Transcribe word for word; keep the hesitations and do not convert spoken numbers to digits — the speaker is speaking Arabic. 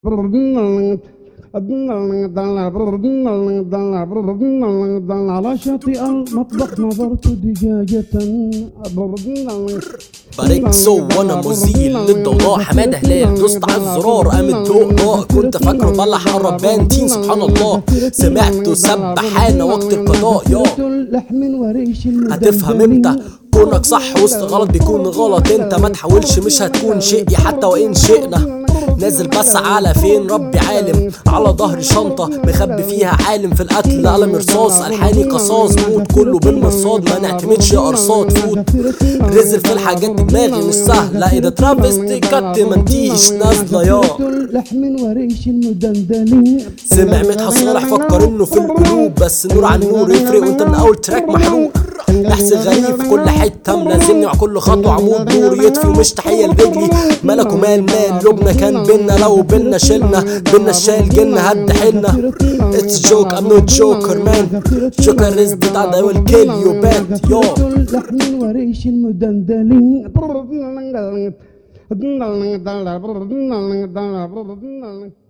على شاطئ المطبخ نظرت دجاجة. باريكسو وانا مزيل للضوضاء، حماده هلال دوست على الزرار قام الضوء ضاء، كنت فاكره بلح قرب بانتين سبحان الله سمعته سبحانه وقت القضاء. يا هتفهم امتى كونك صح وسط غلط بيكون غلط، انت ما تحاولش مش هتكون شيء حتى وان شئنا. نازل بس على فين ربي عالم، على ظهر شنطة مخبي فيها عالم، في القتل قلم رصاص الحاني قصاص، موت كله بالمرصاد ما نعتمدش ارصاد فوت. رزل في الحاجات دماغي مش سهلة، اذا ترافستي كت منتيش نازلة. يا سمع مدحت صالح فكر انه في القلوب، بس نور عن نور يفرق وانت من اول تراك محروق. احسن غريب في كل حته ملازمني، مع كل خطوه عمود نور يطفي ومش تحيه لرجلي. ملك ومال مال لبنا كان بينا، لو بينا شلنا بينا الشايل جيلنا هد حيلنا. It's a joke I'm not joker man, joker is the dad I will kill you bad. Yo لحن الوريش المدندلين.